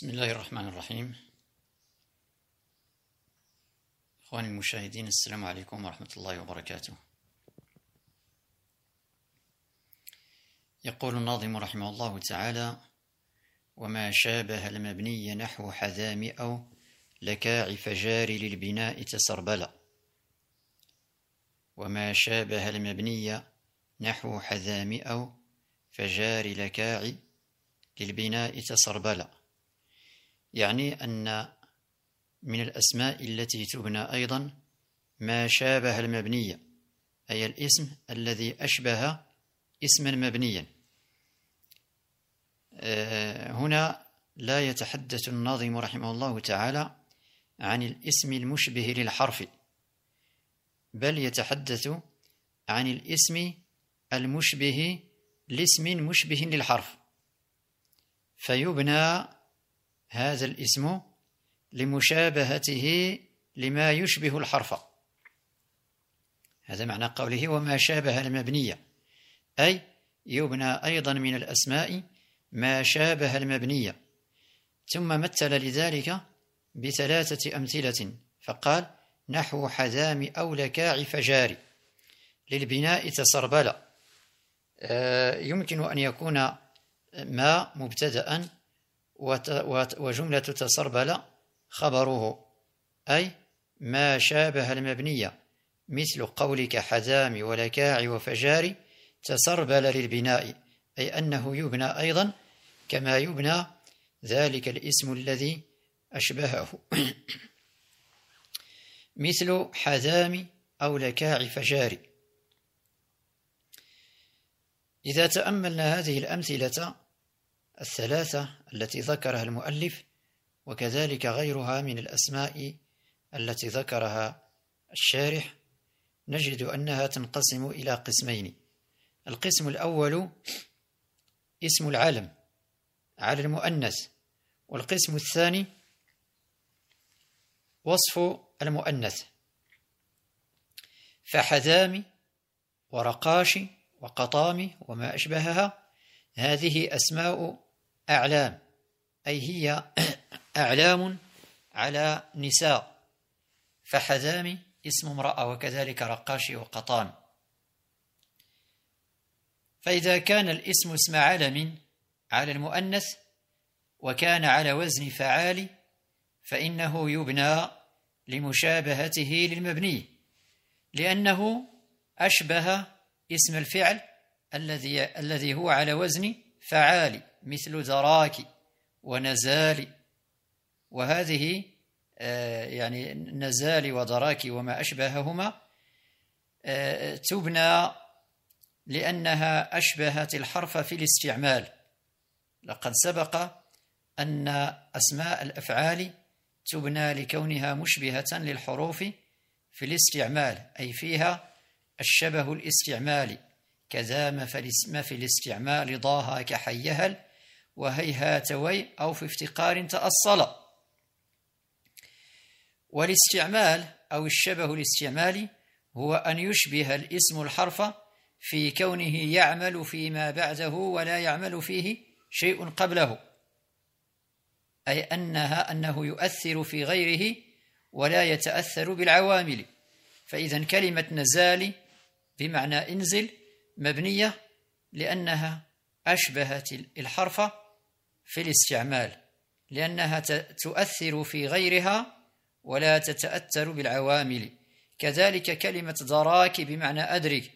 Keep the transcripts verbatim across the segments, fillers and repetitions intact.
بسم الله الرحمن الرحيم. إخواني المشاهدين، السلام عليكم ورحمة الله وبركاته. يقول الناظم رحمه الله تعالى: وما شابه المبني نحو حذام أو لكاع فجار للبناء تسربلا. وما شابه المبني نحو حذام أو فجار لكاع للبناء تسربلا، يعني أن من الأسماء التي تبنى أيضا ما شابه المبني، أي الاسم الذي أشبه اسما مبنيا. هنا لا يتحدث الناظم رحمه الله تعالى عن الاسم المشبه للحرف، بل يتحدث عن الاسم المشبه لاسم مشبه للحرف، فيبنى هذا الاسم لمشابهته لما يشبه الحرف. هذا معنى قوله وما شابه المبنية، أي يبنى أيضا من الأسماء ما شابه المبنية. ثم مثل لذلك بثلاثة أمثلة فقال: نحو حذام أو لكاع فجار للبناء تسربلا. يمكن أن يكون ما مبتدأ وجملة تسربل خبره، أي ما شابه المبنية، مثل قولك حذام ولكاع وفجار تسربل للبناء، أي أنه يبنى أيضا كما يبنى ذلك الاسم الذي أشبهه مثل حذام أو لكاع فجار. إذا تأملنا هذه الأمثلة الثلاثة التي ذكرها المؤلف وكذلك غيرها من الأسماء التي ذكرها الشارح، نجد أنها تنقسم إلى قسمين. القسم الأول اسم العلم على المؤنث، والقسم الثاني وصف المؤنث. فحذام ورقاش وقطام وما أشبهها هذه أسماء أعلام، أي هي أعلام على نساء، فحذام اسم امرأة، وكذلك رقاشي وقطام. فإذا كان الاسم اسم علم على المؤنث وكان على وزن فعال فإنه يبنى لمشابهته للمبني، لأنه أشبه اسم الفعل الذي الذي هو على وزن فعال، مثل دراك ونزال. وهذه يعني نزال ودراك وما أشبههما تبنى لأنها أشبهت الحرف في الاستعمال. لقد سبق أن أسماء الأفعال تبنى لكونها مشبهة للحروف في الاستعمال، أي فيها الشبه الاستعمالي، كذا ما في الاستعمال ضاها كحيهل وهيهات وي أو في افتقار تأصل. والاستعمال أو الشبه الاستعمالي هو أن يشبه الاسم الحرف في كونه يعمل فيما بعده ولا يعمل فيه شيء قبله، أي أنها أنه يؤثر في غيره ولا يتأثر بالعوامل. فإذا كلمة نزال بمعنى انزل مبنية لأنها أشبهت الحرف في الاستعمال، لأنها تؤثر في غيرها ولا تتأثر بالعوامل. كذلك كلمة دراك بمعنى أدرك،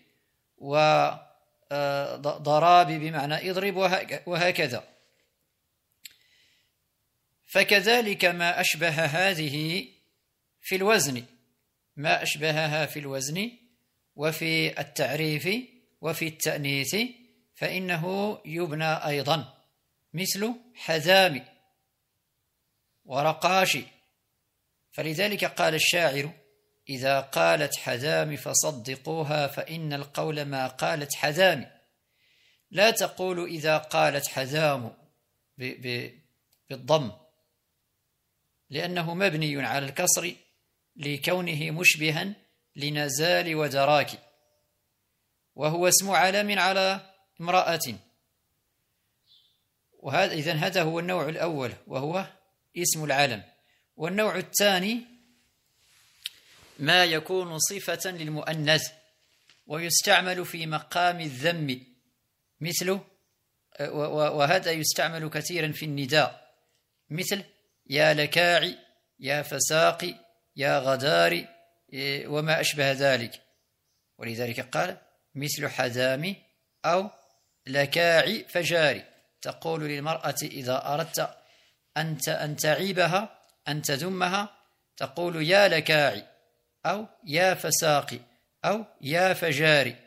وضراب بمعنى اضرب، وهكذا. فكذلك ما أشبه هذه في الوزن، ما أشبهها في الوزن وفي التعريف وفي التأنيث فإنه يبنى أيضا، مثل حذام ورقاش. فلذلك قال الشاعر: إذا قالت حذام فصدقوها فإن القول ما قالت حذام. لا تقول إذا قالت حذام بالضم، لأنه مبني على الكسر لكونه مشبها لنزال ودراك، وهو اسم علم على امرأة. وهذا إذن هذا هو النوع الأول وهو اسم العلم. والنوع الثاني ما يكون صفة للمؤنث ويستعمل في مقام الذم مثل، وهذا يستعمل كثيرا في النداء مثل يا لكاعي، يا فساقي، يا غداري، وما أشبه ذلك. ولذلك قال مثل حذامي أو لكاعي فجاري. تقول للمرأة إذا أردت أنت أن تعيبها أن تذمها تقول يا لكاعي أو يا فساقي أو يا فجاري.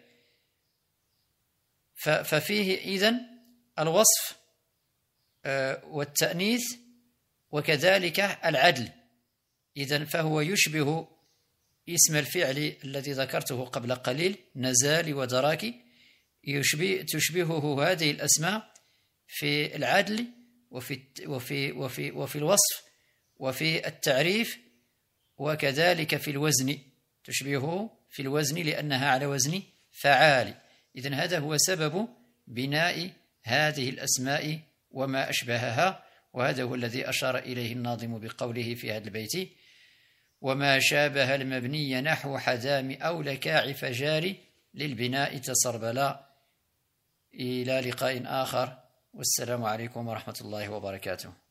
ففيه إذن الوصف والتأنيث وكذلك العدل. إذن فهو يشبه اسم الفعل الذي ذكرته قبل قليل نزال ودراك، يشبه تشبهه هذه الأسماء في العدل وفي وفي وفي وفي الوصف وفي التعريف، وكذلك في الوزن تشبهه في الوزن لأنها على وزن فعال. إذن هذا هو سبب بناء هذه الأسماء وما أشبهها، وهذا هو الذي أشار إليه الناظم بقوله في هذا البيت: وما شابه المبني نحو حذام أو لكاع فجار للبناء تسربلا. إلى لقاء آخر، والسلام عليكم ورحمة الله وبركاته.